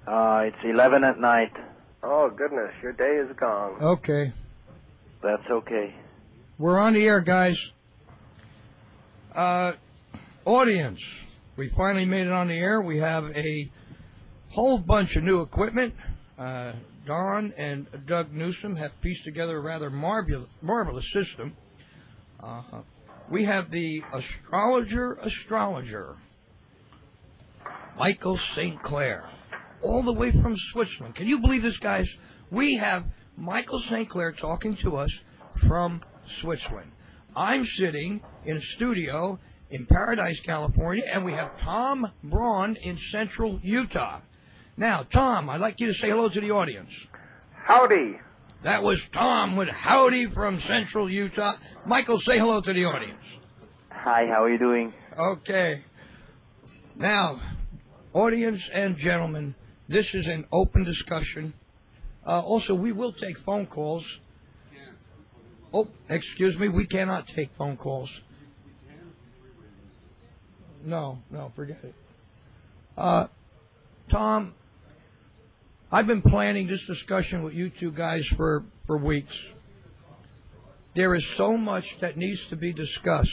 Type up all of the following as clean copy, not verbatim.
It's 11 at night. Oh, goodness, your day is gone. Okay. That's okay. We're on the air, guys. Audience, we finally made it on the air. We have a whole bunch of new equipment. Don and Doug Newsom have pieced together a rather marvelous system. We have the astrologer, Michael St. Clair, all the way from Switzerland. Can you believe this, guys? We have Michael St. Clair talking to us from Switzerland. I'm sitting in a studio in Paradise, California, and we have Tom Braun in Central Utah. Now, Tom, I'd like you to say hello to the audience. Howdy. That was Tom with howdy from Central Utah. Michael, say hello to the audience. Hi, how are you doing? Okay. Now, audience and gentlemen, this is an open discussion. Also, we will take phone calls. Oh, excuse me, we cannot take phone calls. No, forget it. Tom, I've been planning this discussion with you two guys for weeks. There is so much that needs to be discussed.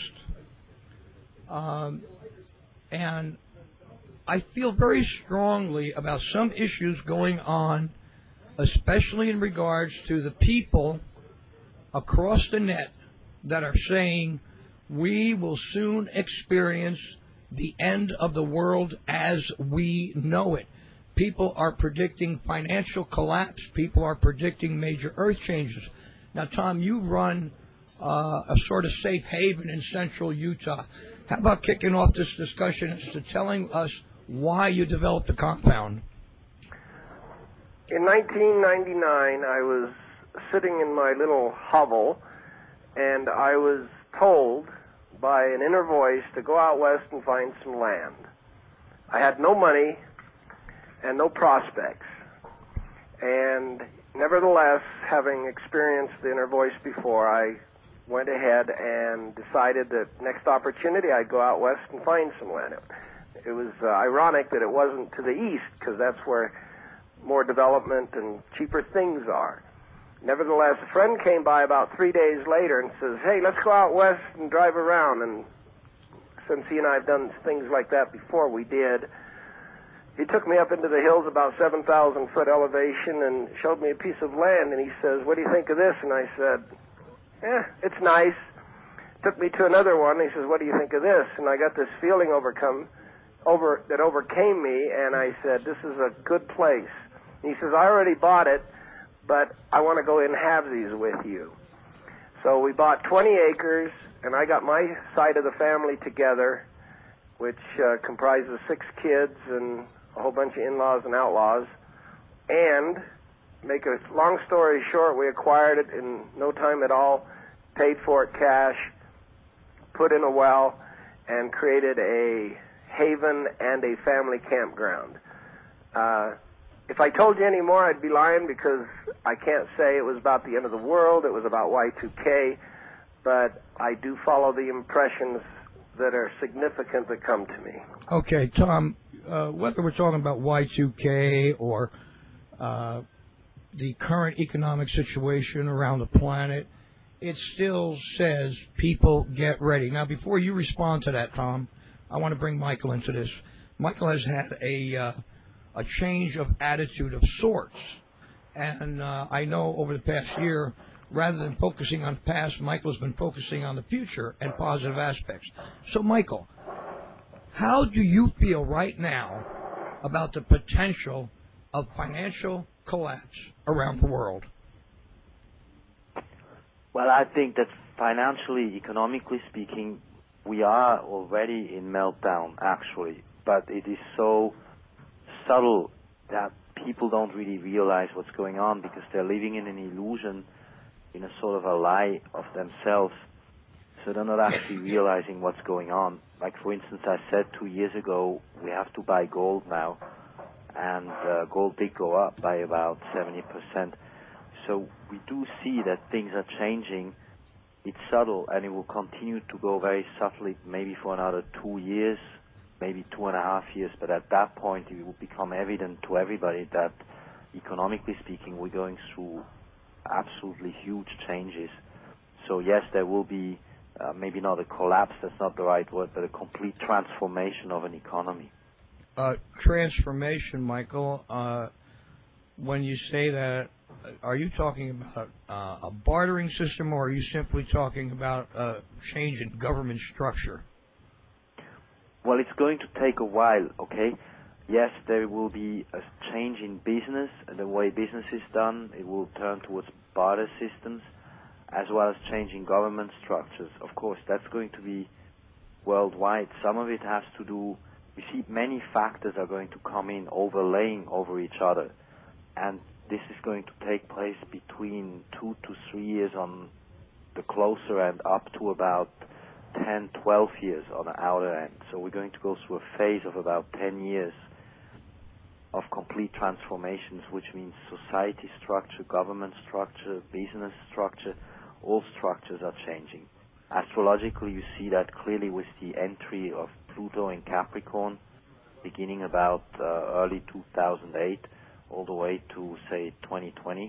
And I feel very strongly about some issues going on, especially in regards to the people across the net that are saying we will soon experience the end of the world as we know it. People are predicting financial collapse. People are predicting major earth changes. Now, Tom, you run a sort of safe haven in Central Utah. How about kicking off this discussion as to telling us why you developed the compound? In 1999, I was sitting in my little hovel, and I was told by an inner voice to go out west and find some land. I had no money and no prospects. And nevertheless, having experienced the inner voice before, I went ahead and decided that next opportunity I'd go out west and find some land. It was ironic that it wasn't to the east, because that's where more development and cheaper things are. Nevertheless, a friend came by about 3 days later and says, hey, let's go out west and drive around. And since he and I have done things like that before, we did. He took me up into the hills about 7,000-foot elevation and showed me a piece of land, and he says, what do you think of this? And I said, it's nice. Took me to another one, and he says, what do you think of this? And I got this feeling that overcame me, and I said, this is a good place. And he says, I already bought it, but I want to go in halvesies with you. So we bought 20 acres, and I got my side of the family together, which comprises 6 kids and a whole bunch of in-laws and outlaws. And, make a long story short, we acquired it in no time at all, paid for it cash, put in a well, and created a haven and a family campground. If I told you any more, I'd be lying, because I can't say it was about the end of the world, it was about Y2K, but I do follow the impressions that are significant that come to me. Okay, Tom, whether we're talking about Y2K or the current economic situation around the planet, it still says people get ready. Now, before you respond to that, Tom, I want to bring Michael into this. Michael has had a change of attitude of sorts. And I know over the past year, rather than focusing on the past, Michael's been focusing on the future and positive aspects. So, Michael, how do you feel right now about the potential of financial collapse around the world? Well, I think that financially, economically speaking, we are already in meltdown, actually. But it is so subtle that people don't really realize what's going on, because they're living in an illusion, in a sort of a lie of themselves. So they're not actually realizing what's going on. Like, for instance, I said 2 years ago, we have to buy gold now. And gold did go up by about 70%. So we do see that things are changing. It's subtle, and it will continue to go very subtly, maybe for another 2 years, maybe 2.5 years, but at that point it will become evident to everybody that, economically speaking, we're going through absolutely huge changes. So yes, there will be maybe not a collapse, that's not the right word, but a complete transformation of an economy. Transformation, Michael, when you say that, are you talking about a bartering system, or are you simply talking about a change in government structure? Well, it's going to take a while, okay? Yes, there will be a change in business, and the way business is done. It will turn towards barter systems, as well as changing government structures. Of course, that's going to be worldwide. Some of it has to do, we see many factors are going to come in, overlaying over each other. And this is going to take place between 2 to 3 years on the closer end, up to about 10, 12 years on the outer end. So we're going to go through a phase of about 10 years of complete transformations, which means society structure, government structure, business structure, all structures are changing. Astrologically, you see that clearly with the entry of Pluto in Capricorn, beginning about early 2008, all the way to, say, 2020.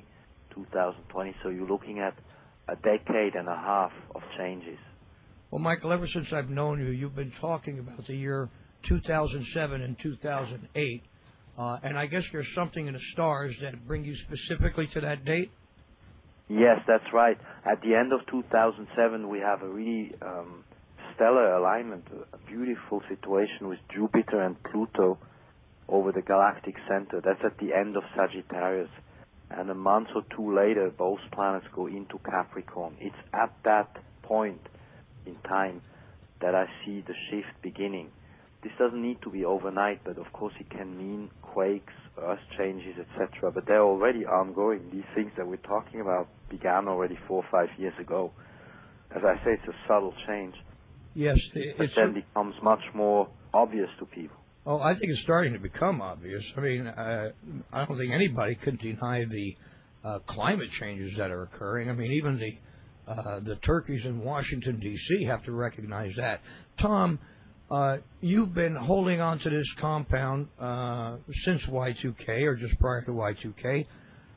So you're looking at a decade and a half of changes. Well, Michael, ever since I've known you, you've been talking about the year 2007 and 2008, and I guess there's something in the stars that bring you specifically to that date? Yes, that's right. At the end of 2007, we have a really stellar alignment, a beautiful situation with Jupiter and Pluto over the galactic center. That's at the end of Sagittarius. And a month or two later, both planets go into Capricorn. It's at that point in time that I see the shift beginning. This doesn't need to be overnight, but of course it can mean quakes, earth changes, etc. But they're already ongoing. These things that we're talking about began already 4 or 5 years ago. As I say, it's a subtle change. Yes, it then becomes much more obvious to people. Oh, I think it's starting to become obvious. I mean, I don't think anybody could deny the climate changes that are occurring. I mean, even the turkeys in Washington, D.C. have to recognize that. Tom, you've been holding on to this compound since Y2K, or just prior to Y2K.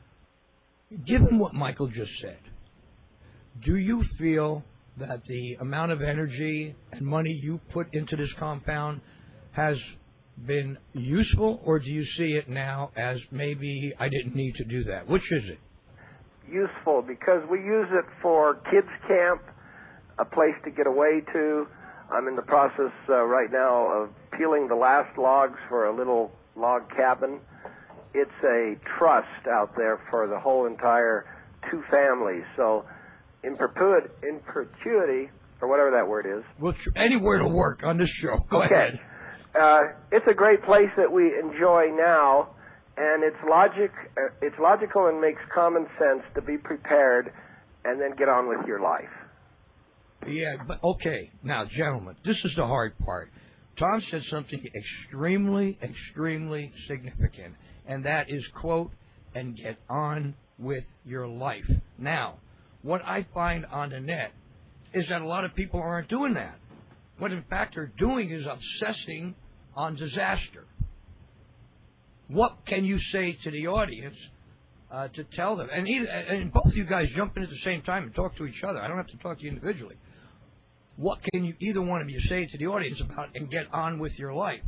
Given what Michael just said, do you feel that the amount of energy and money you put into this compound has been useful, or do you see it now as maybe I didn't need to do that? Which is it? Useful, because we use it for kids camp, a place to get away to. I'm in the process right now of peeling the last logs for a little log cabin. It's a trust out there for the whole entire 2 families. So in perpetuity, or whatever that word is. Well, anywhere to work on this show. Go ahead. It's a great place that we enjoy now, and it's logical and makes common sense to be prepared and then get on with your life. Yeah, but okay. Now, gentlemen, this is the hard part. Tom said something extremely, extremely significant, and that is, quote, and get on with your life. Now, what I find on the net is that a lot of people aren't doing that. What, in fact, they're doing is obsessing on disaster. What can you say to the audience to tell them? And both of you guys jump in at the same time and talk to each other. I don't have to talk to you individually. What can you, either one of you, say to the audience about and get on with your life?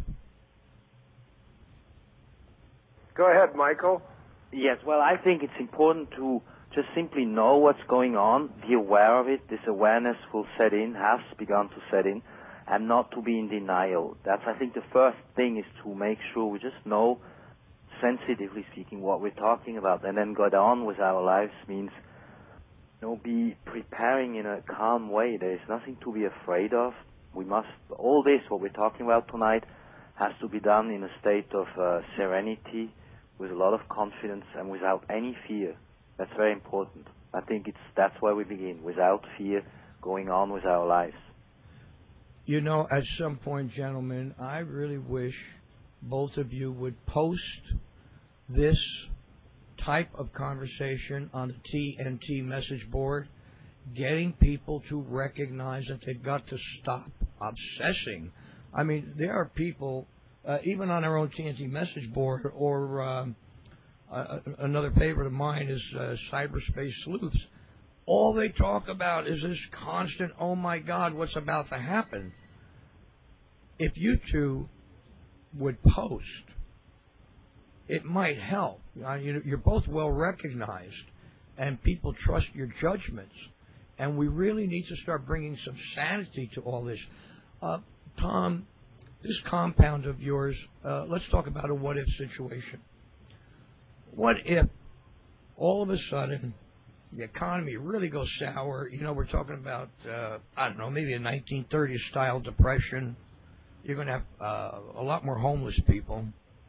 Go ahead, Michael. Yes, well, I think it's important to just simply know what's going on, be aware of it. This awareness will set in, has begun to set in, and not to be in denial. That's, I think, the first thing is to make sure we just know, sensitively speaking, what we're talking about, and then get on with our lives means, be preparing in a calm way. There is nothing to be afraid of. We must, all this, what we're talking about tonight, has to be done in a state of serenity, with a lot of confidence, and without any fear. That's very important. I think that's where we begin, without fear, going on with our lives. At some point, gentlemen, I really wish both of you would post this type of conversation on the TNT message board, getting people to recognize that they've got to stop obsessing I mean, there are people, even on our own TNT message board, or another favorite of mine is Cyberspace Sleuths. All they talk about is this constant, oh my God, what's about to happen? If you two would post, it might help. You're both well recognized, and people trust your judgments. And we really need to start bringing some sanity to all this. Tom, this compound of yours, let's talk about a what-if situation. What if all of a sudden the economy really goes sour? We're talking about, I don't know, maybe a 1930s style depression. You're going to have a lot more homeless people.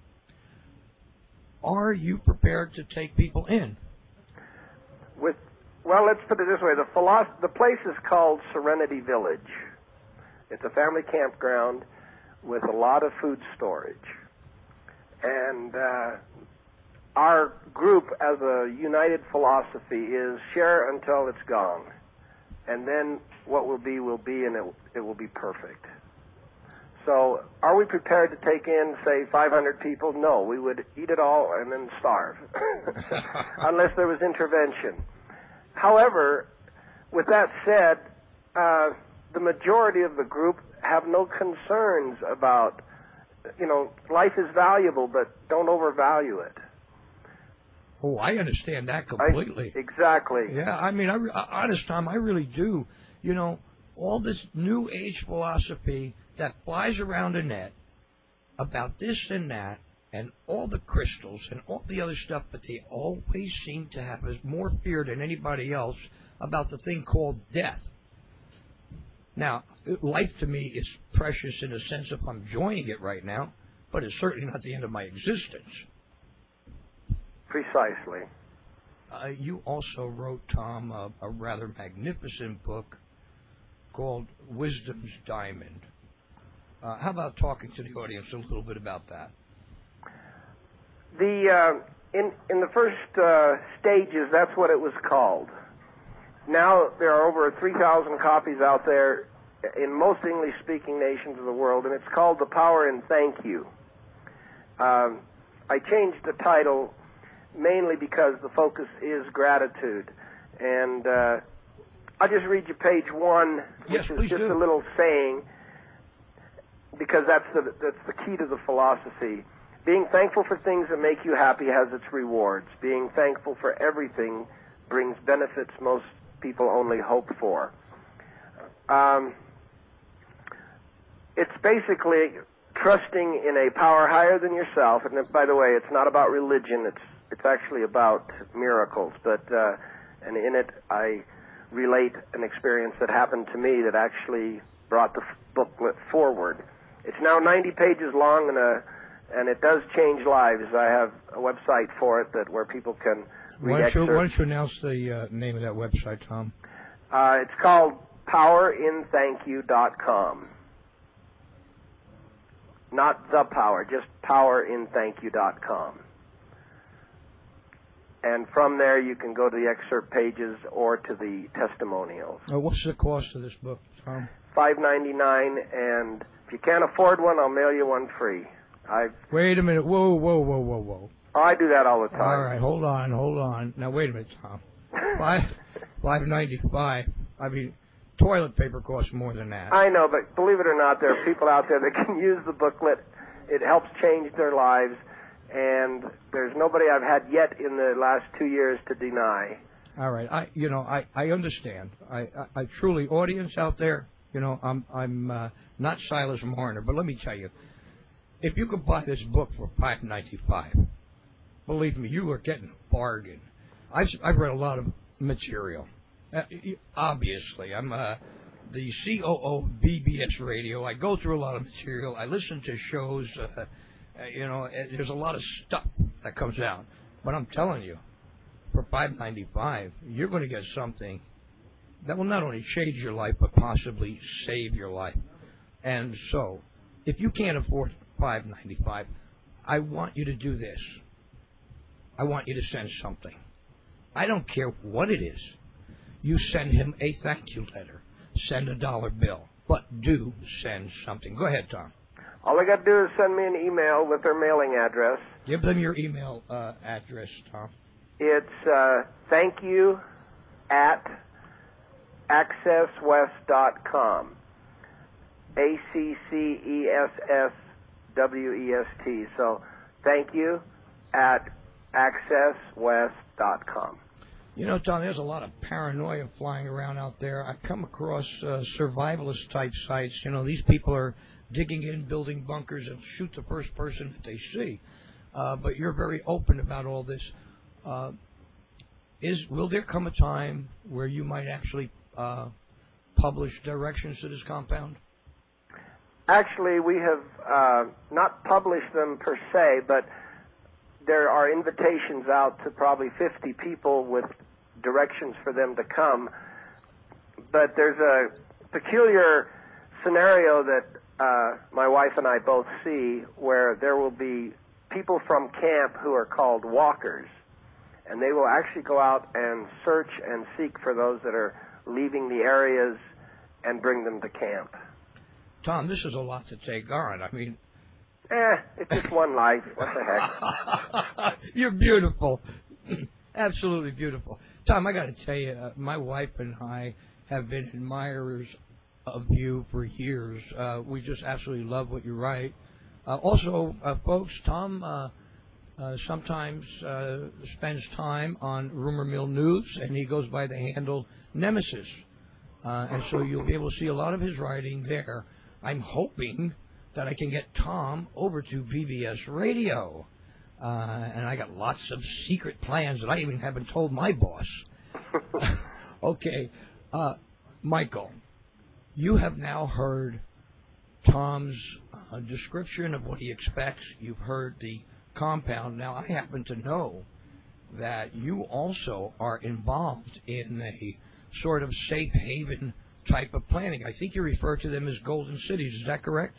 Are you prepared to take people in? Well, let's put it this way. The place is called Serenity Village. It's a family campground with a lot of food storage. And our group, as a united philosophy, is share until it's gone. And then what will be, and it will be perfect. So are we prepared to take in, say, 500 people? No, we would eat it all and then starve, unless there was intervention. However, with that said, the majority of the group have no concerns about, life is valuable, but don't overvalue it. Oh, I understand that completely. Exactly. Yeah, I mean, honest, Tom, I really do. All this new age philosophy that flies around the net about this and that and all the crystals and all the other stuff, but they always seem to have more fear than anybody else about the thing called death. Now, life to me is precious in the sense of I'm enjoying it right now, but it's certainly not the end of my existence. Precisely. You also wrote, Tom, a rather magnificent book called Wisdom's Diamond. How about talking to the audience a little bit about that? In the first stages, that's what it was called. Now there are over 3,000 copies out there in most English-speaking nations of the world, and it's called The Power in Thank You. I changed the title mainly because the focus is gratitude. And I'll just read you page 1, which is just a little saying, because that's the key to the philosophy. Being thankful for things that make you happy has its rewards. Being thankful for everything brings benefits most people only hope for. It's basically trusting in a power higher than yourself. And by the way, it's not about religion. It's actually about miracles. And in it, I relate an experience that happened to me that actually brought the booklet forward. It's now 90 pages long, and it does change lives. I have a website for it where people can read excerpts. Why don't you announce the name of that website, Tom? It's called powerinThankYou.com. Not the power, just powerinThankYou.com. And from there, you can go to the excerpt pages or to the testimonials. What's the cost of this book, Tom? $5.99, and if you can't afford one, I'll mail you one free. Wait a minute. Whoa. Oh, I do that all the time. All right, hold on. Now, wait a minute, Tom. $5.95. I mean, toilet paper costs more than that. I know, but believe it or not, there are people out there that can use the booklet. It helps change their lives, and there's nobody I've had yet in the last 2 years to deny. All right, I understand. I truly, audience out there, I'm not Silas Marner, but let me tell you, if you could buy this book for $5.95, believe me, you are getting a bargain. I've read a lot of material. Obviously, I'm the COO of BBS Radio. I go through a lot of material. I listen to shows. There's a lot of stuff that comes out. But I'm telling you, for $5.95, you're going to get something that will not only change your life, but possibly save your life. And so, if you can't afford $5.95, I want you to do this. I want you to send something. I don't care what it is. You send him a thank you letter. Send a $1 bill. but do send something. Go ahead, Tom. All they got to do is send me an email with their mailing address. Give them your email address, Tom. It's thank you at accesswest.com. ACCESSWEST. So thank you at accesswest.com. You know, Tom, there's a lot of paranoia flying around out there. I come across survivalist-type sites. You know, these people are digging in, building bunkers, and shoot the first person that they see. But you're very open about all this. Will there come a time where you might actually publish directions to this compound? Actually, we have not published them per se, but there are invitations out to probably 50 people with directions for them to come. But there's a peculiar scenario that my wife and I both see where there will be people from camp who are called walkers, and they will actually go out and search and seek for those that are leaving the areas and bring them to camp. Tom, this is a lot to take on. I mean... it's just one life. What the heck? You're beautiful. Absolutely beautiful. Tom, I got to tell you, my wife and I have been admirers of you for years. We just absolutely love what you write. Also, folks, Tom sometimes spends time on Rumor Mill News, and he goes by the handle Nemesis. And so you'll be able to see a lot of his writing there. I'm hoping that I can get Tom over to BBS Radio. And I got lots of secret plans that I even haven't told my boss. Okay. Michael, you have now heard Tom's description of what he expects. You've heard the compound. Now, I happen to know that you also are involved in a sort of safe haven type of planning. I think you refer to them as golden cities. Is that correct?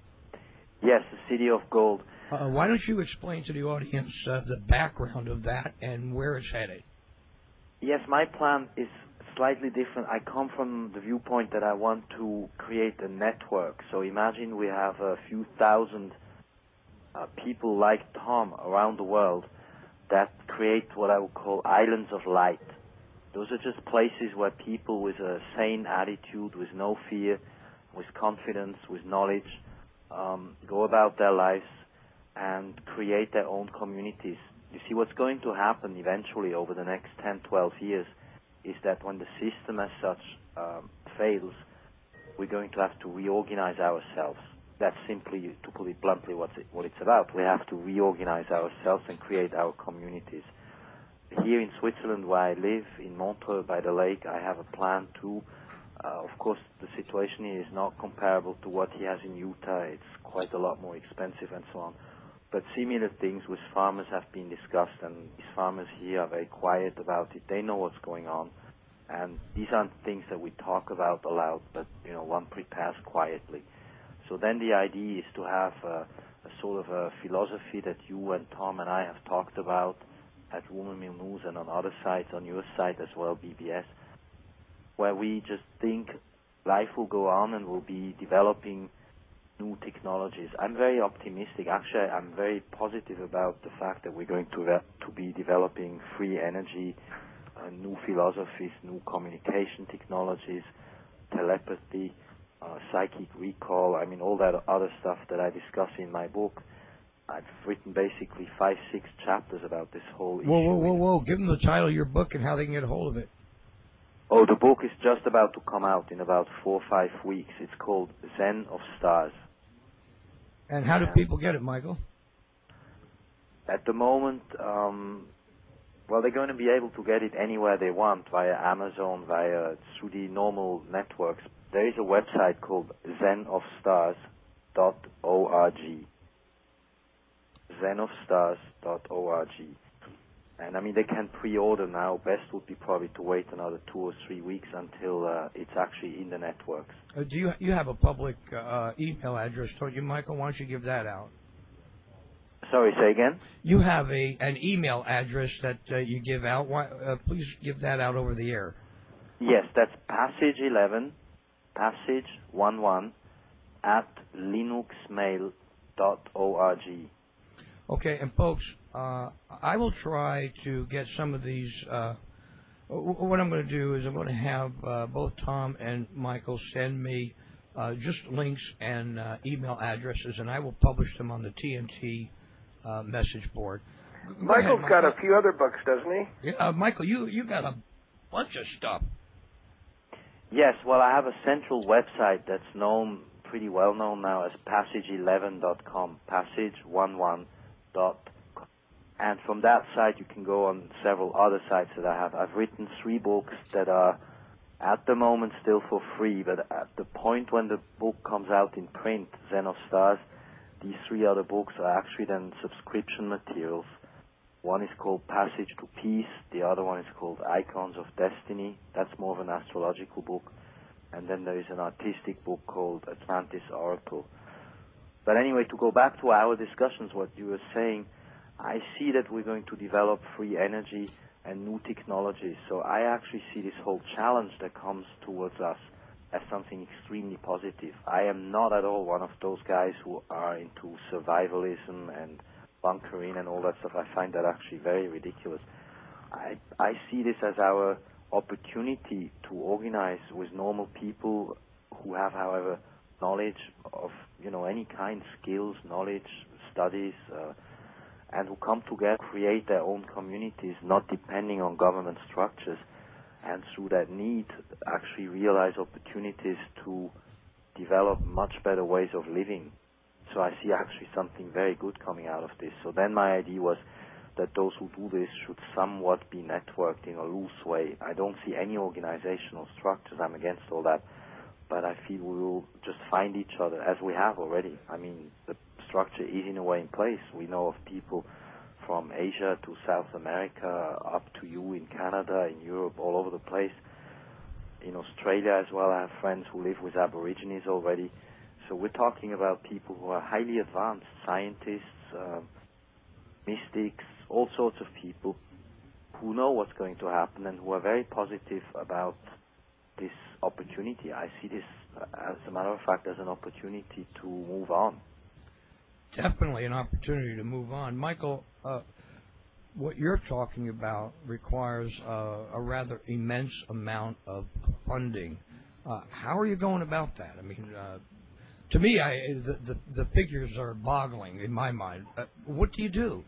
Yes, the City of Gold. Why don't you explain to the audience the background of that and where it's headed? Yes, my plan is slightly different. I come from the viewpoint that I want to create a network. So imagine we have a few thousand people like Tom around the world that create what I would call islands of light. Those are just places where people with a sane attitude, with no fear, with confidence, with knowledge, go about their lives and create their own communities. You see, what's going to happen eventually over the next 10, 12 years is that when the system as such fails, we're going to have to reorganize ourselves. That's simply, to put it bluntly, what it's about. We have to reorganize ourselves and create our communities. Here in Switzerland, where I live, in Montreux by the lake, I have a plan too. Of course, the situation here is not comparable to what he has in Utah. It's quite a lot more expensive and so on. But similar things with farmers have been discussed, and these farmers here are very quiet about it. They know what's going on. And these aren't things that we talk about aloud, but, one prepares quietly. So then the idea is to have a sort of a philosophy that you and Tom and I have talked about at Rumor Mill News and on other sites, on your site as well, BBS, where we just think life will go on and we'll be developing new technologies. I'm very optimistic. Actually, I'm very positive about the fact that we're going to be developing free energy, new philosophies, new communication technologies, telepathy, psychic recall, all that other stuff that I discuss in my book. I've written basically 5-6 chapters about this whole issue. Whoa. Give them the title of your book and how they can get a hold of it. Oh, the book is just about to come out in about 4 or 5 weeks. It's called Zen of Stars. And how do people get it, Michael? At the moment, they're going to be able to get it anywhere they want, via Amazon, through the normal networks. There is a website called zenofstars.org. zenofstars.org. And they can pre-order now. Best would be probably to wait another 2 or 3 weeks until it's actually in the networks. Do you have a public email address, don't you, Michael? Why don't you give that out? Sorry, say again? You have an email address that you give out. Please give that out over the air. Yes, that's passage11 passage11 at linuxmail.org. Okay, and folks, I will try to get some of these. What I'm going to do is I'm going to have both Tom and Michael send me just links and email addresses, and I will publish them on the TNT message board. Michael's got a few other books, doesn't he? Yeah, Michael, you got a bunch of stuff. Yes, well, I have a central website that's pretty well known now as passage11.com, passage11.com. And from that site, you can go on several other sites that I have. I've written 3 books that are, at the moment, still for free, but at the point when the book comes out in print, Zen of Stars, these 3 other books are actually then subscription materials. One is called Passage to Peace. The other one is called Icons of Destiny. That's more of an astrological book. And then there is an artistic book called Atlantis Oracle. But anyway, to go back to our discussions, what you were saying, I see that we're going to develop free energy and new technologies. So I actually see this whole challenge that comes towards us as something extremely positive. I am not at all one of those guys who are into survivalism and bunkering and all that stuff. I find that actually very ridiculous. I see this as our opportunity to organize with normal people who have, however, knowledge of, any kind, skills, knowledge, studies, and who come together, create their own communities, not depending on government structures, and through that need, actually realize opportunities to develop much better ways of living. So I see actually something very good coming out of this. So then my idea was that those who do this should somewhat be networked in a loose way. I don't see any organizational structures. I'm against all that. But I feel we will just find each other, as we have already. I mean, the structure is in a way in place. We know of people from Asia to South America, up to you in Canada, in Europe, all over the place. In Australia as well, I have friends who live with Aborigines already. So we're talking about people who are highly advanced, scientists, mystics, all sorts of people who know what's going to happen and who are very positive about this opportunity. I see this, as a matter of fact, as an opportunity to move on. Definitely an opportunity to move on. Michael, what you're talking about requires a rather immense amount of funding. How are you going about that? I mean, to me, the figures are boggling in my mind. What do you do?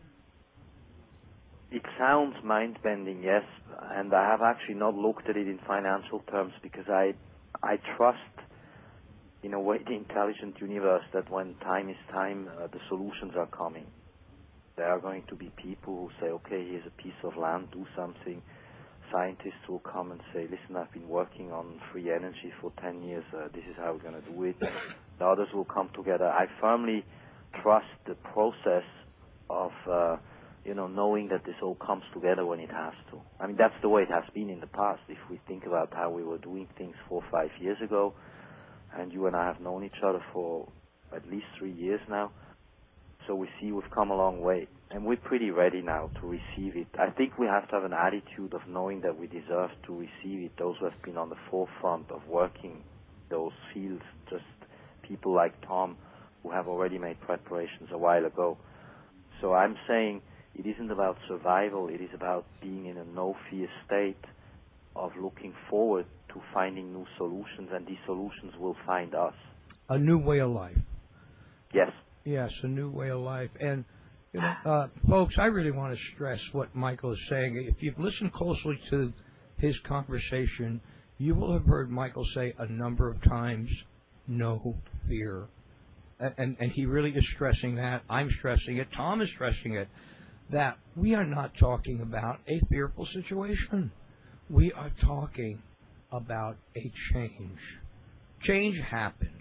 It sounds mind-bending, yes, and I have actually not looked at it in financial terms because I trust, in a way, the intelligent universe that when time is time, the solutions are coming. There are going to be people who say, okay, here's a piece of land, do something. Scientists will come and say, listen, I've been working on free energy for 10 years, this is how we're going to do it. The others will come together. I firmly trust the process of knowing that this all comes together when it has to. I mean, that's the way it has been in the past. If we think about how we were doing things 4 or 5 years ago, and you and I have known each other for at least 3 years now, so we see we've come a long way. And we're pretty ready now to receive it. I think we have to have an attitude of knowing that we deserve to receive it. Those who have been on the forefront of working those fields, just people like Tom, who have already made preparations a while ago. So I'm saying it isn't about survival, it is about being in a no-fear state of looking forward to finding new solutions, and these solutions will find us. A new way of life. Yes. Yes, a new way of life. And, folks, I really want to stress what Michael is saying. If you've listened closely to his conversation, you will have heard Michael say a number of times, no fear. And he really is stressing that. I'm stressing it. Tom is stressing it. That we are not talking about a fearful situation. We are talking about a change. Change happens.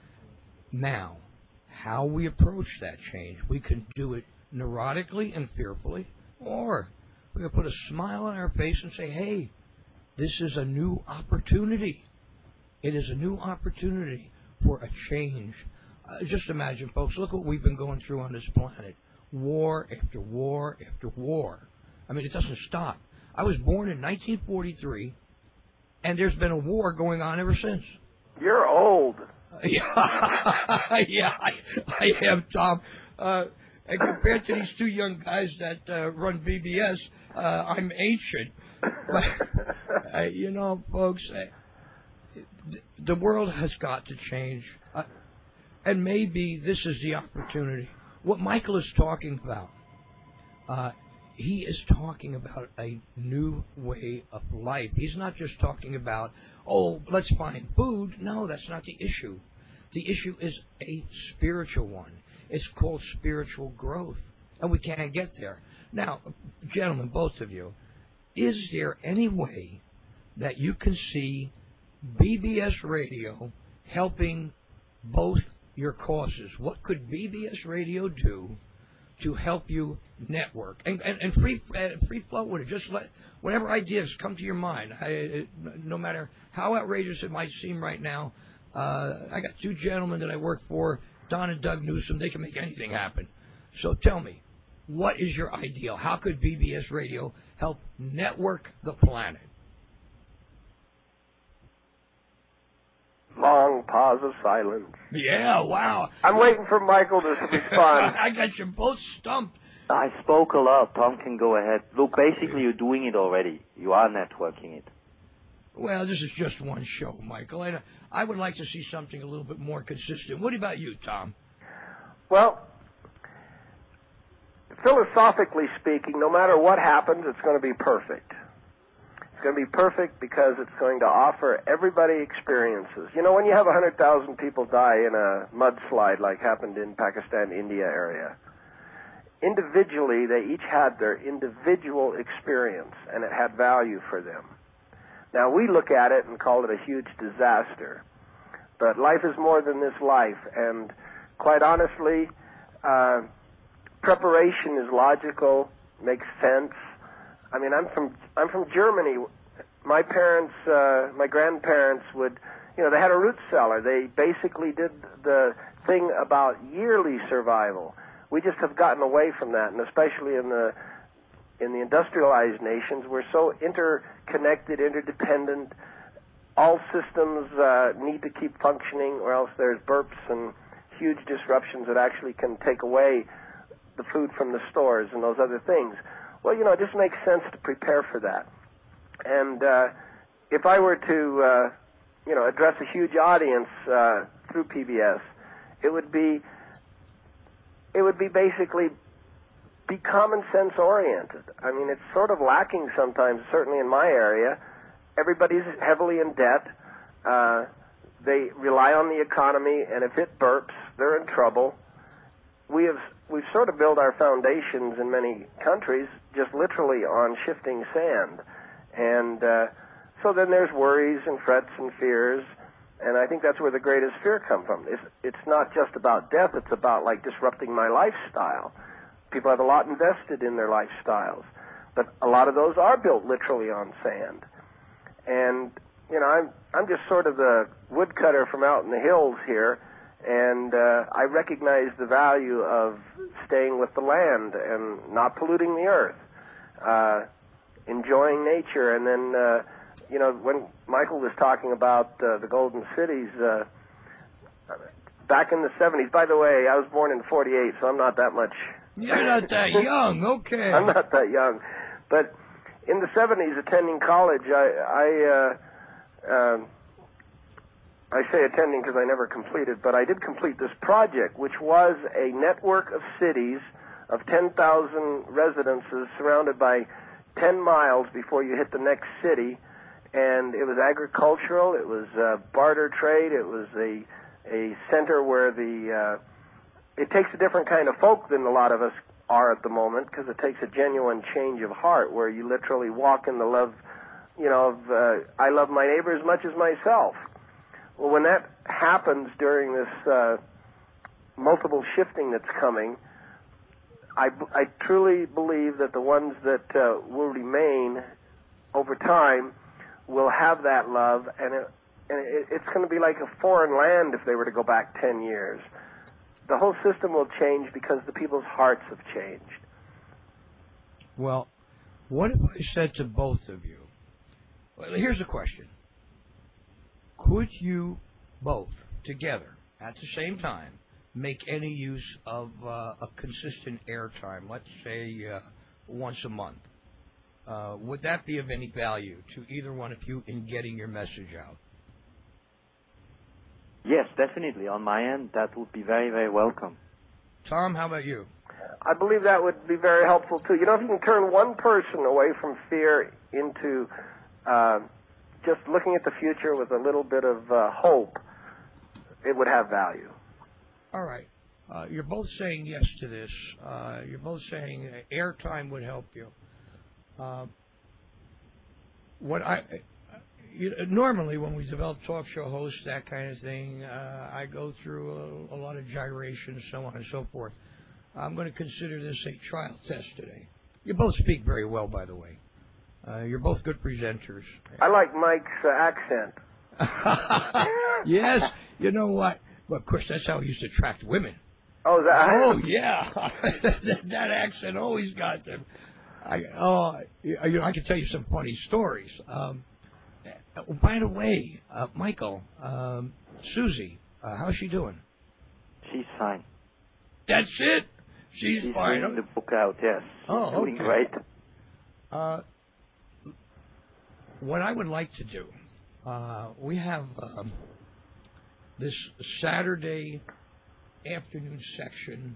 Now, how we approach that change, we can do it neurotically and fearfully, or we can put a smile on our face and say, hey, this is a new opportunity. It is a new opportunity for a change. Just imagine, folks, look what we've been going through on this planet. War after war after war. I mean, it doesn't stop. I was born in 1943, and there's been a war going on ever since. You're old. Yeah, yeah, I am, Tom. And compared to these two young guys that run BBS, I'm ancient. But, you know, folks, the world has got to change. And maybe this is the opportunity. What Michael is talking about, he is talking about a new way of life. He's not just talking about, oh, let's find food. No, that's not the issue. The issue is a spiritual one. It's called spiritual growth, and we can't get there. Now, gentlemen, both of you, is there any way that you can see BBS Radio helping both your causes? What could BBS Radio do to help you network and free flow with it? Just let whatever ideas come to your mind. No matter how outrageous it might seem right now, I got two gentlemen that I work for, Don and Doug Newsom. They can make anything happen. So tell me, what is your ideal? How could BBS Radio help network the planet? Long pause of silence. Yeah, wow. I'm waiting for Michael to respond. I got you both stumped. I spoke a lot. Tom can go ahead. Look, basically, you're doing it already. You are networking it. Well, this is just one show, Michael. And I would like to see something a little bit more consistent. What about you, Tom? Well, philosophically speaking, no matter what happens, it's going to be perfect. It's going to be perfect because it's going to offer everybody experiences. You know, when you have 100,000 people die in a mudslide like happened in Pakistan, India area, individually, they each had their individual experience, and it had value for them. Now, we look at it and call it a huge disaster. But life is more than this life, and quite honestly, preparation is logical, makes sense. I mean, I'm from Germany. My parents, my grandparents would, you know, they had a root cellar. They basically did the thing about yearly survival. We just have gotten away from that, and especially in the industrialized nations, we're so interconnected, interdependent. All systems need to keep functioning, or else there's burps and huge disruptions that actually can take away the food from the stores and those other things. Well, you know, it just makes sense to prepare for that. And if I were to, you know, address a huge audience through PBS, it would be basically be common sense oriented. I mean, it's sort of lacking sometimes, certainly in my area. Everybody's heavily in debt. They rely on the economy, and if it burps, they're in trouble. We've sort of built our foundations in many countries just literally on shifting sand. And so then there's worries and frets and fears, and I think that's where the greatest fear comes from. It's not just about death, it's about, like, disrupting my lifestyle. People have a lot invested in their lifestyles, but a lot of those are built literally on sand. And, you know, I'm just sort of the woodcutter from out in the hills here, and I recognize the value of staying with the land and not polluting the earth, enjoying nature. And then, you know, when Michael was talking about the Golden Cities, back in the 70s, by the way, I was born in 48, so I'm not that much. You're not that young, okay. I'm not that young. But in the 70s, attending college, I say attending because I never completed, but I did complete this project, which was a network of cities of 10,000 residences surrounded by 10 miles before you hit the next city. And it was agricultural, it was barter trade, it was a center where it takes a different kind of folk than a lot of us are at the moment, because it takes a genuine change of heart where you literally walk in the love, you know, of I love my neighbor as much as myself. Well, when that happens during this multiple shifting that's coming, I truly believe that the ones that will remain over time will have that love, and it's going to be like a foreign land if they were to go back 10 years. The whole system will change because the people's hearts have changed. Well, what if I said to both of you, well, here's the question. Could you both together at the same time make any use of a consistent airtime, let's say once a month, would that be of any value to either one of you in getting your message out? Yes, definitely. On my end, that would be very, very welcome. Tom, how about you? I believe that would be very helpful, too. You know, if you can turn one person away from fear into just looking at the future with a little bit of hope, it would have value. All right. You're both saying yes to this. You're both saying airtime would help you. Normally when we develop talk show hosts, that kind of thing, I go through a lot of gyrations, so on and so forth. I'm going to consider this a trial test today. You both speak very well, by the way. You're both good presenters. I like Mike's accent. Yes. You know what? Well, of course, that's how he used to attract women. Oh, Oh, yeah. that accent always got them. I can tell you some funny stories. By the way, Michael, Susie, how's she doing? She's fine. That's it? She's fine. Bringing the book out, yes. Oh, doing okay. Great. What I would like to do, we have this Saturday afternoon section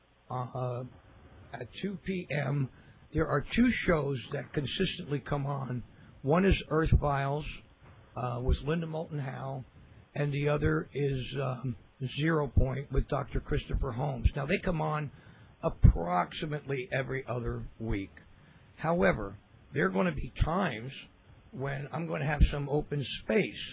at 2 p.m. There are two shows that consistently come on. One is Earth Files with Linda Moulton Howe, and the other is Zero Point with Dr. Christopher Holmes. Now, they come on approximately every other week. However, there are going to be times when I'm going to have some open space.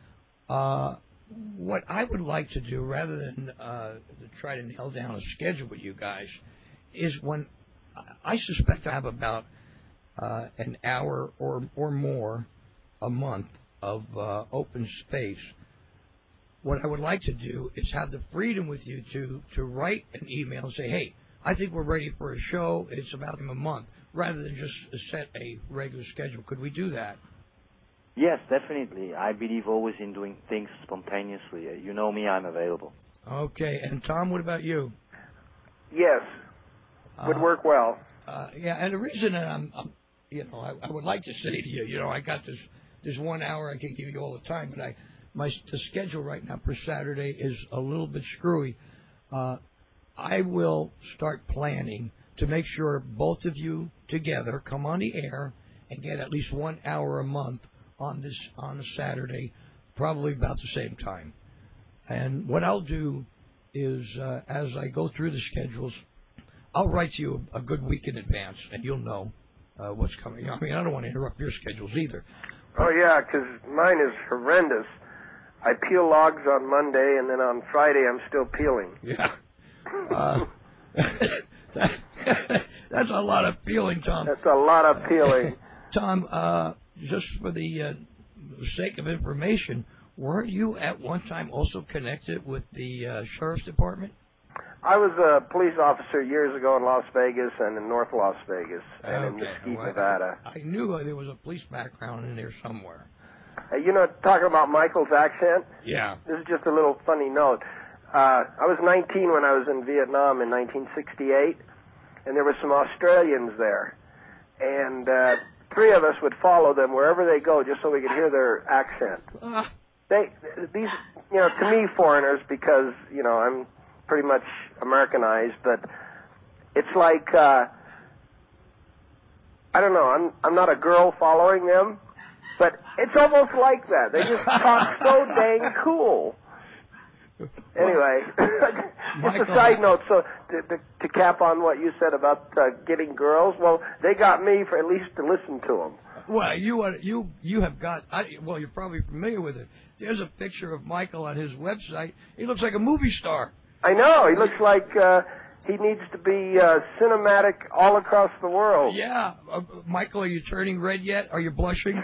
What I would like to do, rather than to try to nail down a schedule with you guys, is when I suspect I have about an hour or more a month of open space. What I would like to do is have the freedom with you to write an email and say, hey, I think we're ready for a show. It's about a month, rather than just set a regular schedule. Could we do that? Yes, definitely. I believe always in doing things spontaneously. You know me, I'm available. Okay. And Tom, what about you? Yes. Would work well. Yeah, and the reason that I would like to say to you, I got this 1 hour I can give you all the time, but the schedule right now for Saturday is a little bit screwy. I will start planning to make sure both of you together come on the air and get at least 1 hour a month on a Saturday, probably about the same time. And what I'll do is, as I go through the schedules, I'll write to you a good week in advance, and you'll know what's coming. I mean, I don't want to interrupt your schedules either. Oh, yeah, because mine is horrendous. I peel logs on Monday, and then on Friday I'm still peeling. Yeah. That's a lot of peeling, Tom. That's a lot of peeling. Tom, just for the sake of information, weren't you at one time also connected with the Sheriff's Department? I was a police officer years ago in Las Vegas and in North Las Vegas and in Mesquite, Nevada. I knew there was a police background in there somewhere. Talking about Michael's accent? Yeah. This is just a little funny note. I was 19 when I was in Vietnam in 1968, and there were some Australians there. And three of us would follow them wherever they go just so we could hear their accent. These, to me, foreigners, because, I'm pretty much Americanized, but it's like, I don't know, I'm not a girl following them, but it's almost like that. They just talk so dang cool. Anyway, just a side note, so to cap on what you said about getting girls, well, they got me for at least to listen to them. Well, you have got, you're probably familiar with it. There's a picture of Michael on his website. He looks like a movie star. I know. He looks like he needs to be cinematic all across the world. Yeah. Michael, are you turning red yet? Are you blushing?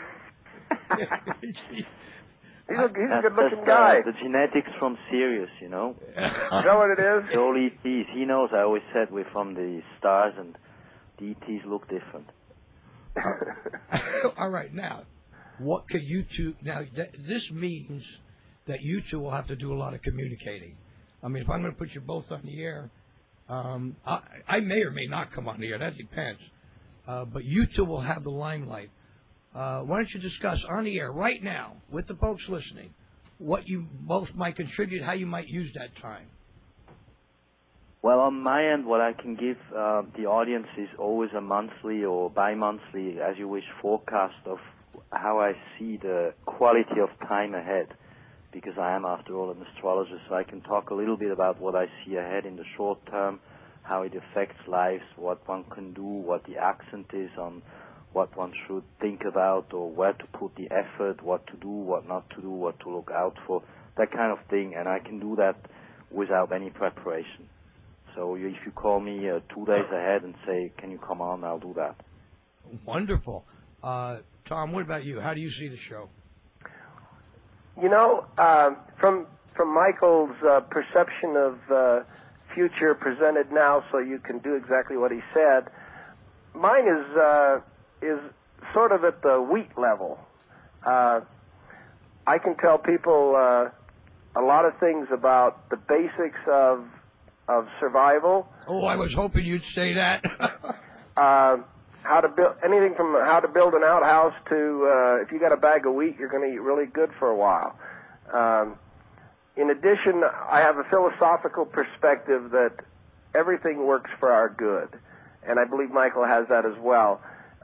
He's a good-looking guy. The genetics from Sirius, Is that what it is? The old ETs. He knows. I always said we're from the stars, and the ETs look different. All right. Now, what could you two... Now, this means that you two will have to do a lot of communicating. I mean, if I'm going to put you both on the air, I may or may not come on the air. That depends. But you two will have the limelight. Why don't you discuss on the air right now with the folks listening what you both might contribute, how you might use that time? Well, on my end, what I can give the audience is always a monthly or bi-monthly, as you wish, forecast of how I see the quality of time ahead, because I am, after all, an astrologer, so I can talk a little bit about what I see ahead in the short term, how it affects lives, what one can do, what the accent is on what one should think about, or where to put the effort, what to do, what not to do, what to look out for, that kind of thing, and I can do that without any preparation. So if you call me 2 days ahead and say, can you come on, I'll do that. Wonderful. Tom, what about you? How do you see the show? You know, from Michael's perception of future presented now, so you can do exactly what he said, mine is sort of at the wheat level. I can tell people a lot of things about the basics of survival. Oh, I was hoping you'd say that. How to build anything from how to build an outhouse to if you got a bag of wheat, you're going to eat really good for a while. In addition, I have a philosophical perspective that everything works for our good, and I believe Michael has that as well.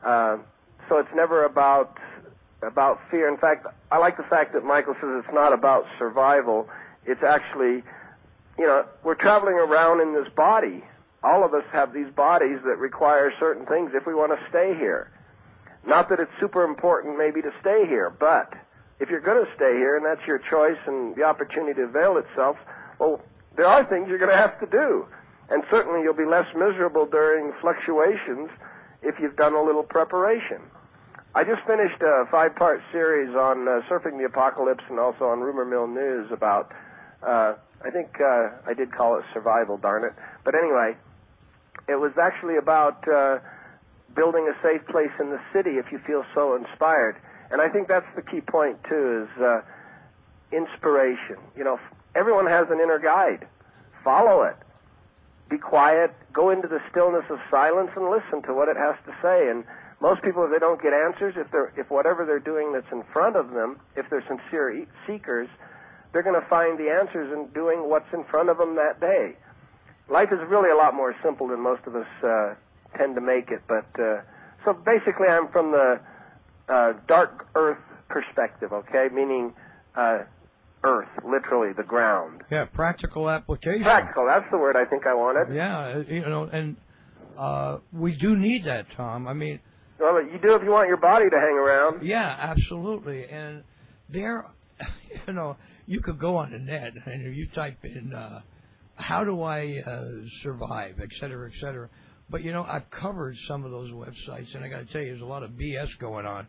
So it's never about fear. In fact, I like the fact that Michael says it's not about survival. It's actually, you know, we're traveling around in this body. All of us have these bodies that require certain things if we want to stay here. Not that it's super important maybe to stay here, but if you're going to stay here and that's your choice and the opportunity to avail itself, well, there are things you're going to have to do. And certainly you'll be less miserable during fluctuations if you've done a little preparation. I just finished a 5-part series on Surfing the Apocalypse and also on Rumor Mill News about, I think I did call it survival, darn it. But anyway, it was actually about building a safe place in the city if you feel so inspired. And I think that's the key point, too, is inspiration. You know, everyone has an inner guide. Follow it. Be quiet. Go into the stillness of silence and listen to what it has to say. And most people, if they don't get answers, if whatever they're doing that's in front of them, if they're sincere seekers, they're going to find the answers in doing what's in front of them that day. Life is really a lot more simple than most of us tend to make it. But so basically, I'm from the dark earth perspective, okay? Meaning earth, literally the ground. Yeah, practical application. Practical, that's the word I think I wanted. Yeah, you know, and we do need that, Tom. I mean... Well, you do if you want your body to hang around. Yeah, absolutely. And there, you know, you could go on the net and you type in, how do I survive, et cetera, et cetera. But, you know, I've covered some of those websites, and I got to tell you, there's a lot of BS going on.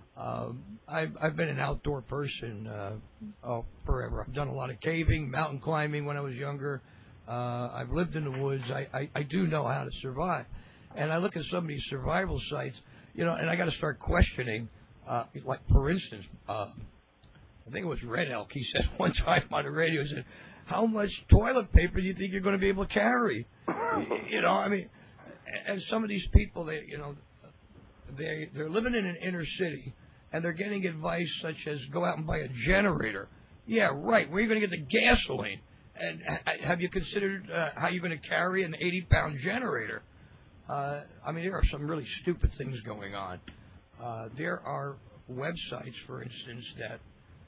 I've been an outdoor person forever. I've done a lot of caving, mountain climbing when I was younger. I've lived in the woods. I do know how to survive. And I look at some of these survival sites, you know, and I got to start questioning, like, for instance, I think it was Red Elk. He said one time on the radio, he said, how much toilet paper do you think you're going to be able to carry? You know, I mean, and some of these people, they, you know, they're living in an inner city, and they're getting advice such as go out and buy a generator. Yeah, right. Where are you going to get the gasoline? And have you considered how you're going to carry an 80-pound generator? I mean, there are some really stupid things going on. There are websites, for instance, that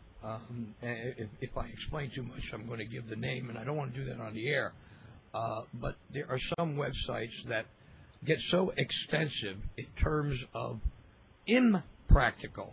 if I explain too much, I'm going to give the name, and I don't want to do that on the air. But there are some websites that get so extensive in terms of impractical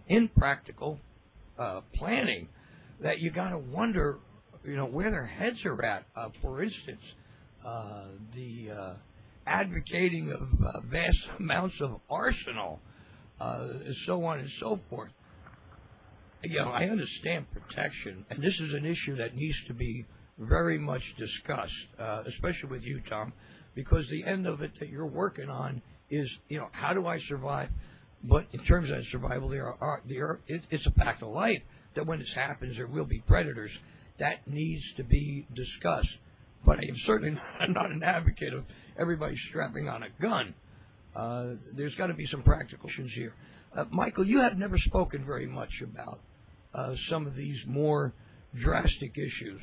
planning that you got to wonder, you know, where their heads are at. For instance, the advocating of vast amounts of arsenal, so on and so forth. You know, I understand protection, and this is an issue that needs to be very much discussed, especially with you, Tom, because the end of it that you're working on is, you know, how do I survive? But in terms of survival, it's a fact of life that when this happens there will be predators. That needs to be discussed. But I am certainly not an advocate of everybody strapping on a gun. There's got to be some practical issues here. Michael, you have never spoken very much about some of these more drastic issues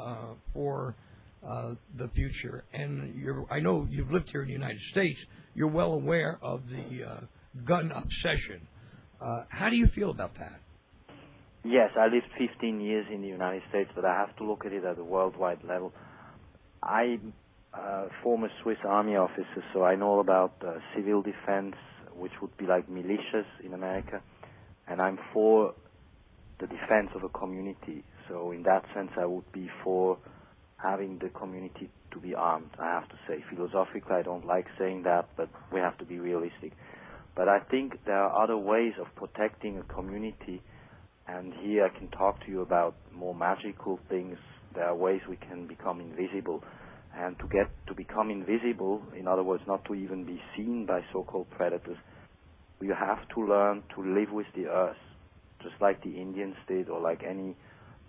for the future. And I know you've lived here in the United States. You're well aware of the gun obsession. How do you feel about that? Yes, I lived 15 years in the United States, but I have to look at it at a worldwide level. I'm a former Swiss Army officer, so I know about civil defense, which would be like militias in America, and I'm for the defense of a community. So in that sense, I would be for having the community to be armed, I have to say. Philosophically, I don't like saying that, but we have to be realistic. But I think there are other ways of protecting a community, and here I can talk to you about more magical things. There are ways we can become invisible. And to become invisible, in other words, not to even be seen by so-called predators, you have to learn to live with the earth, just like the Indians did, or like any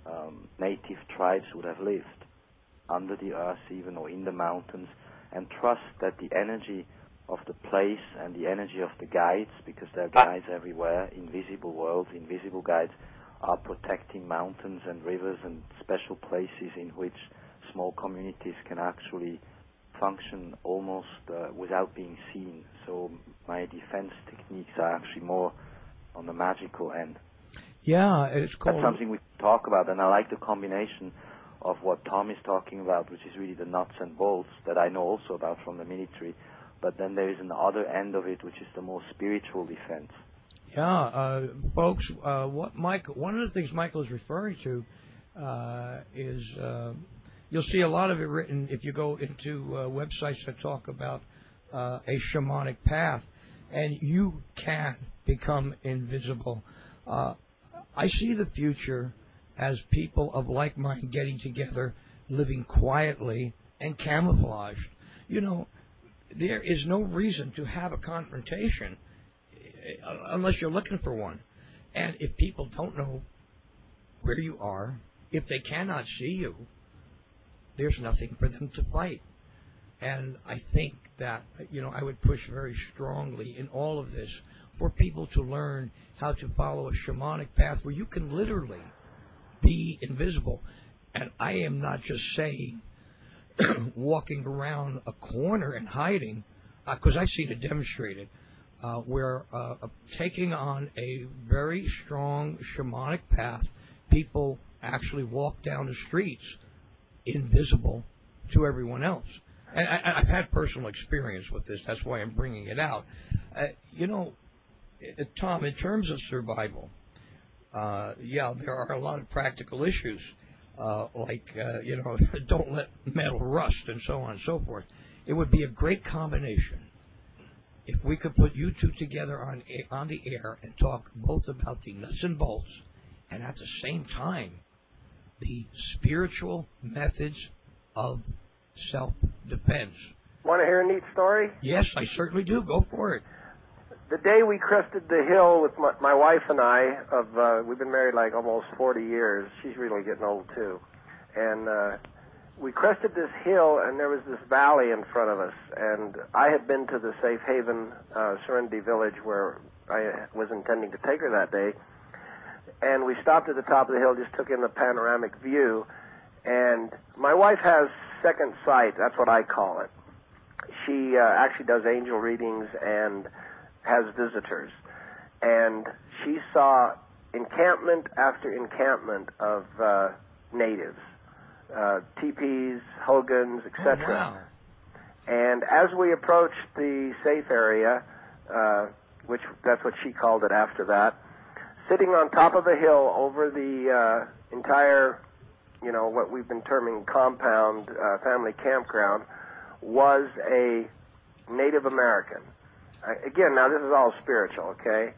native tribes would have lived, under the earth even, or in the mountains, and trust that the energy of the place and the energy of the guides, because there are guides everywhere, invisible worlds, invisible guides, are protecting mountains and rivers and special places in which small communities can actually function almost without being seen. So my defense techniques are actually more on the magical end. Yeah, it's called... That's something we talk about, and I like the combination of what Tom is talking about, which is really the nuts and bolts that I know also about from the military. But then there is an other end of it, which is the more spiritual defense. Yeah, folks, one of the things Michael is referring to is you'll see a lot of it written if you go into websites that talk about a shamanic path, and you can become invisible. I see the future as people of like mind getting together, living quietly and camouflaged. You know, there is no reason to have a confrontation unless you're looking for one. And if people don't know where you are, if they cannot see you, there's nothing for them to fight. And I think that, I would push very strongly in all of this for people to learn how to follow a shamanic path where you can literally be invisible. And I am not just saying walking around a corner and hiding, because I've seen it demonstrated, where taking on a very strong shamanic path, people actually walk down the streets invisible to everyone else. And I've had personal experience with this. That's why I'm bringing it out. Tom, in terms of survival, there are a lot of practical issues, don't let metal rust and so on and so forth. It would be a great combination if we could put you two together on the air and talk both about the nuts and bolts and at the same time the spiritual methods of self-defense. Want to hear a neat story? Yes, I certainly do. Go for it. The day we crested the hill with my wife and I, we've been married like almost 40 years. She's really getting old too. And we crested this hill, and there was this valley in front of us. And I had been to the Safe Haven Serenity Village where I was intending to take her that day. And we stopped at the top of the hill, just took in the panoramic view. And my wife has second sight. That's what I call it. She actually does angel readings and has visitors. And she saw encampment after encampment of natives, teepees, hogans, etc. Oh, wow. And as we approached the safe area, which that's what she called it after that, sitting on top of a hill over the entire, what we've been terming compound, family campground, was a Native American. Again, now this is all spiritual, okay?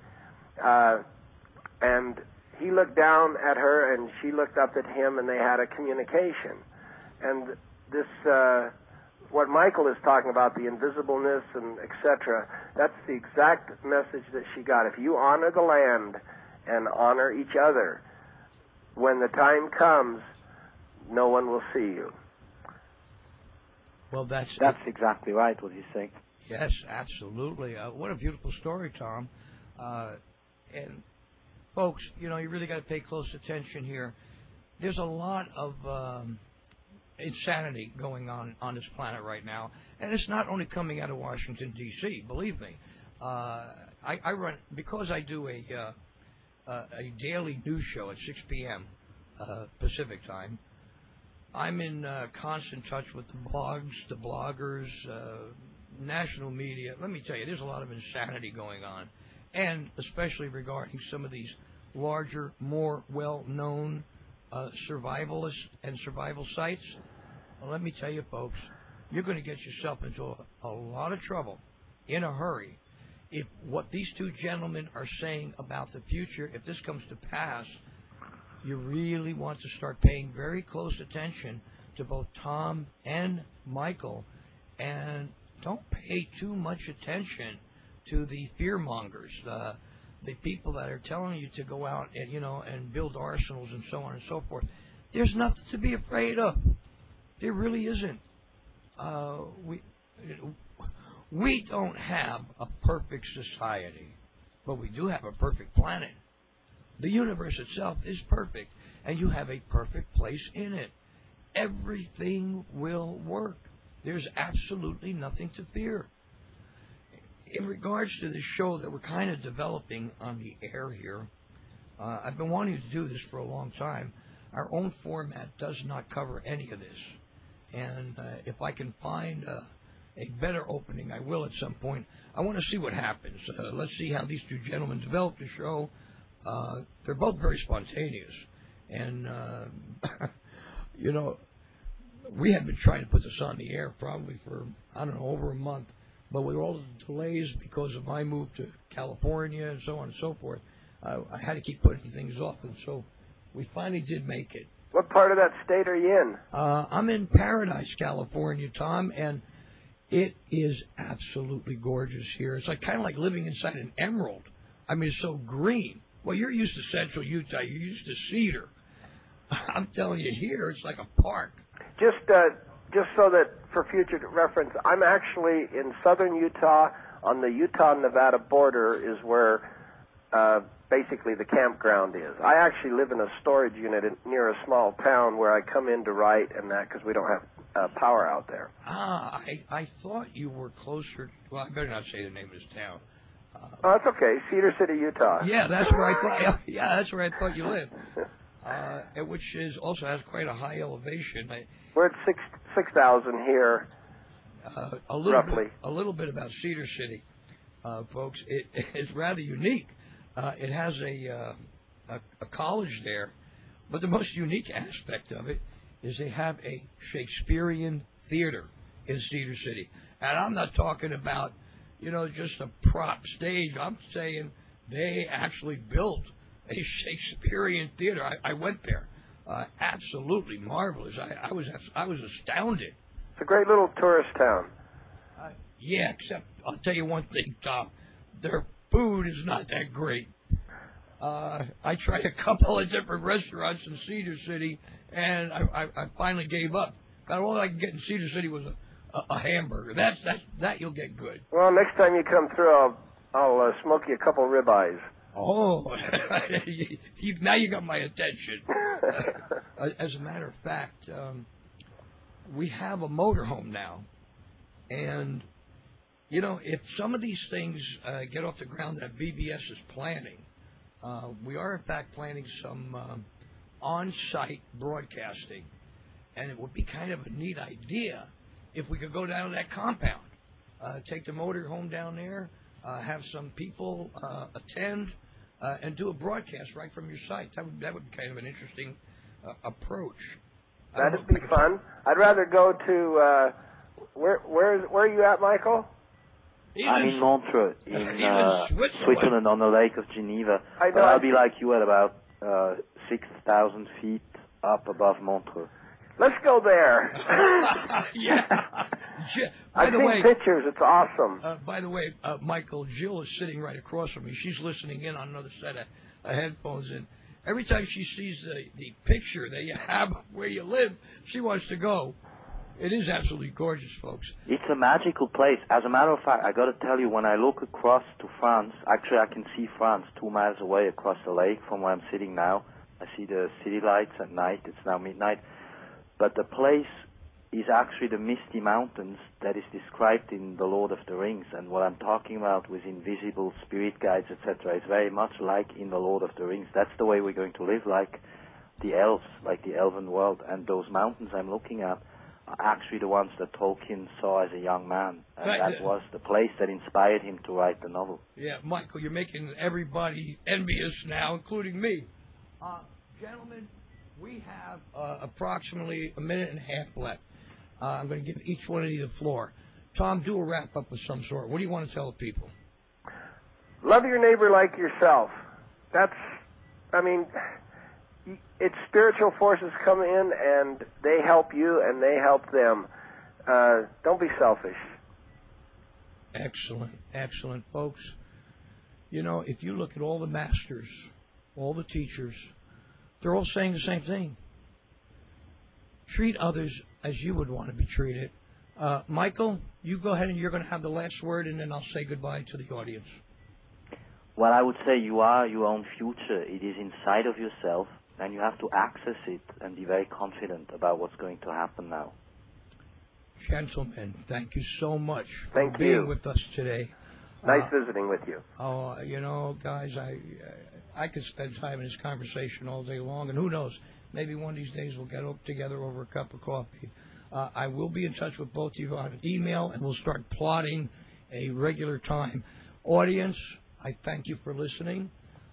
And he looked down at her, and she looked up at him, and they had a communication. And this, what Michael is talking about, the invisibleness and etc., that's the exact message that she got. If you honor the land and honor each other, when the time comes, no one will see you. Well, that's exactly right what he's saying. Yes, absolutely. What a beautiful story, Tom. And folks, you really got to pay close attention here. There's a lot of insanity going on this planet right now, and it's not only coming out of Washington D.C. Believe me, I run, because I do a daily news show at 6 p.m. Pacific time. I'm in constant touch with the blogs, the bloggers, national media. Let me tell you, there's a lot of insanity going on, and especially regarding some of these larger, more well-known survivalist and survival sites. Well, let me tell you, folks, you're going to get yourself into a lot of trouble in a hurry if what these two gentlemen are saying about the future, if this comes to pass. You really want to start paying very close attention to both Tom and Michael, and don't pay too much attention to the fearmongers, the people that are telling you to go out and and build arsenals and so on and so forth. There's nothing to be afraid of. There really isn't. We don't have a perfect society, but we do have a perfect planet. The universe itself is perfect, and you have a perfect place in it. Everything will work. There's absolutely nothing to fear. In regards to the show that we're kind of developing on the air here, I've been wanting to do this for a long time. Our own format does not cover any of this. And if I can find a better opening, I will at some point. I want to see what happens. Let's see how these two gentlemen develop the show. They're both very spontaneous, and we have been trying to put this on the air probably for over a month, but with all the delays because of my move to California and so on and so forth, I had to keep putting things off, and so we finally did make it. What part of that state are you in? I'm in Paradise, California, Tom, and it is absolutely gorgeous here. It's kind of like living inside an emerald. I mean, it's so green. Well, you're used to Central Utah. You're used to Cedar. I'm telling you, here it's like a park. Just so that for future reference, I'm actually in southern Utah. On the Utah-Nevada border is where basically the campground is. I actually live in a storage unit near a small town where I come in to write and that because we don't have power out there. I thought you were closer. Well, I better not say the name of this town. Oh, that's okay. Cedar City, Utah. Yeah, that's where I thought. Yeah, that's where I thought you lived. Which also has quite a high elevation. We're at 6,000 here. Roughly. A little bit about Cedar City, folks. It's rather unique. It has a college there, but the most unique aspect of it is they have a Shakespearean theater in Cedar City, and I'm not talking about just a prop stage. I'm saying they actually built a Shakespearean theater. I went there. Absolutely marvelous. I was astounded. It's a great little tourist town. Yeah, except I'll tell you one thing, Tom. Their food is not that great. I tried a couple of different restaurants in Cedar City, and I finally gave up. About all I could get in Cedar City was a hamburger. That you'll get good. Well, next time you come through, I'll smoke you a couple ribeyes. Oh, now you got my attention. As a matter of fact, we have a motorhome now, and if some of these things get off the ground that VBS is planning, we are in fact planning some on-site broadcasting, and it would be kind of a neat idea if we could go down to that compound, take the motorhome down there, have some people attend, and do a broadcast right from your site. That would be kind of an interesting approach. That'd be fun. I'd rather go to where are you at, Michael? I'm in Montreux, in Switzerland, on the Lake of Geneva. But I'll be like you at about 6,000 feet up above Montreux. Let's go there. Yeah. I've seen pictures. It's awesome. By the way, Michael, Jill is sitting right across from me. She's listening in on another set of headphones, Every time she sees the picture that you have of where you live, she wants to go. It is absolutely gorgeous, folks. It's a magical place. As a matter of fact, I got to tell you, when I look across to France, actually I can see France 2 miles away across the lake from where I'm sitting now. I see the city lights at night. It's now midnight. But the place is actually the misty mountains that is described in The Lord of the Rings. And what I'm talking about with invisible spirit guides, etc., is very much like in The Lord of the Rings. That's the way we're going to live, like the elves, like the elven world. And those mountains I'm looking at are actually the ones that Tolkien saw as a young man. And that was the place that inspired him to write the novel. Yeah, Michael, you're making everybody envious now, including me. Gentlemen, we have approximately a minute and a half left. I'm going to give each one of you the floor. Tom, do a wrap-up of some sort. What do you want to tell the people? Love your neighbor like yourself. It's spiritual forces come in, and they help you, and they help them. Don't be selfish. Excellent, excellent, folks. You know, if you look at all the masters, all the teachers, they're all saying the same thing. Treat others as you would want to be treated. Michael, you go ahead and you're going to have the last word, and then I'll say goodbye to the audience. Well, I would say you are your own future. It is inside of yourself, and you have to access it and be very confident about what's going to happen now. Gentlemen, thank you so much for being with us today. Nice visiting with you. You know, guys, I could spend time in this conversation all day long, and who knows, maybe one of these days we'll get together over a cup of coffee. I will be in touch with both of you on email, and we'll start plotting a regular time. Audience, I thank you for listening.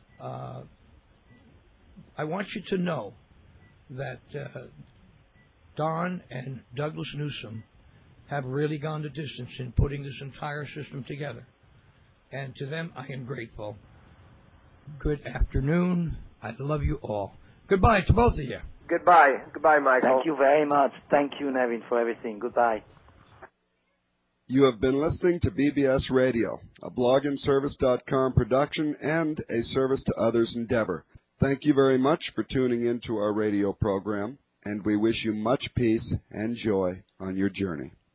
I want you to know that Don and Douglas Newsom have really gone the distance in putting this entire system together. And to them, I am grateful. Good afternoon. I love you all. Goodbye to both of you. Goodbye. Goodbye, Michael. Thank you very much. Thank you, Nevin, for everything. Goodbye. You have been listening to BBS Radio, a blogandservice.com production and a service to others endeavor. Thank you very much for tuning in to our radio program, and we wish you much peace and joy on your journey.